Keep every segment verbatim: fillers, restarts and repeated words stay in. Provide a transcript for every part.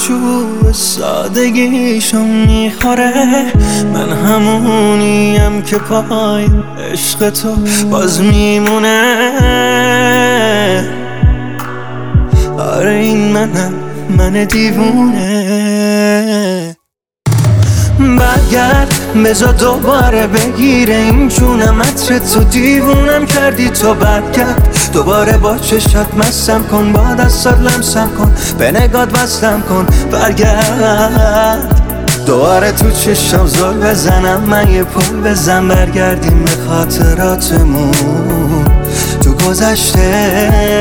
چوب سادگیشو میخوره. من همونیم که پای عشق تو باز میمونه. آره این منم، من دیوونه. برگرد بذار دوباره بگیره این جونم عطر تو. دیوونم کردی تو، برگرد دوباره با چشات مستم کن، با دستات لمسم کن، به نگات وصلم کن. برگرد دوباره تو چشم زل بزنم، من یه پل بزن. برگردیم به خاطراتمون تو گذشته.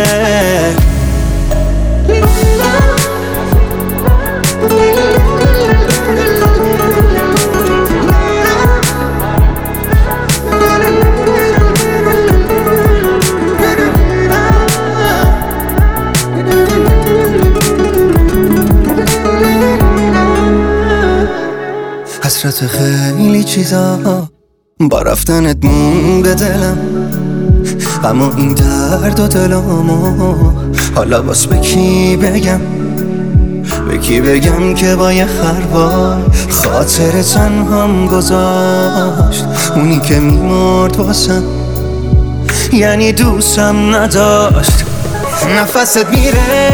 حسرت خیلی چیزا با رفتنت مونده دلم، اما این درد و دلمو حالا باز به کی بگم؟ به کی بگم که با یه خروار خاطر تنهام گذاشت؟ اونی که میمرد واسم یعنی دوستم نداشت. نفست میره،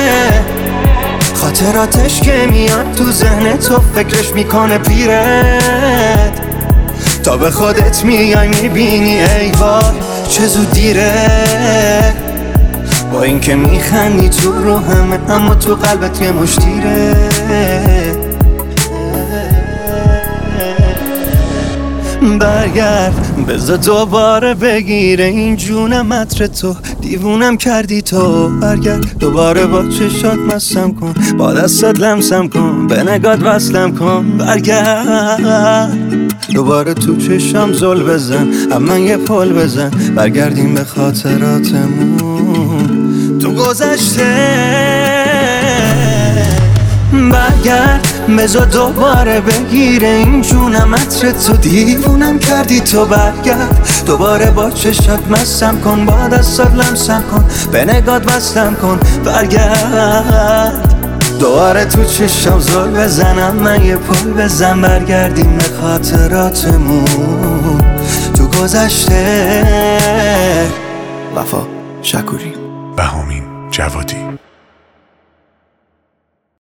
خاطراتش که میاد تو ذهن تو، فکرش میکنه پیرت. تا به خودت میای میبینی ای وای چه زود دیره. با این که میخندی تو رو همه، اما تو قلبت یه مشتیره. برگرد بذار دوباره بگیره این جونم عطر تو. دیوونم کردی تو، برگرد دوباره با چشات مستم کن، با دستات لمسم کن، به نگات وصلم کن. برگرد دوباره تو چشم زل بزن، اما یه پل بزن. برگردیم به خاطراتمون تو گذشته. برگرد بذار دوباره بگیره این جونم عطر تو. دیوونم کردی تو، برگرد دوباره با چشات مستم کن، با دستات لمسم کن، به نگات وصلم کن. برگرد دوباره تو چشم زل بزنم، من یه پل بزن. برگردیم به خاطراتمون تو گذشته. وفا شکوری. بهامین جوادی.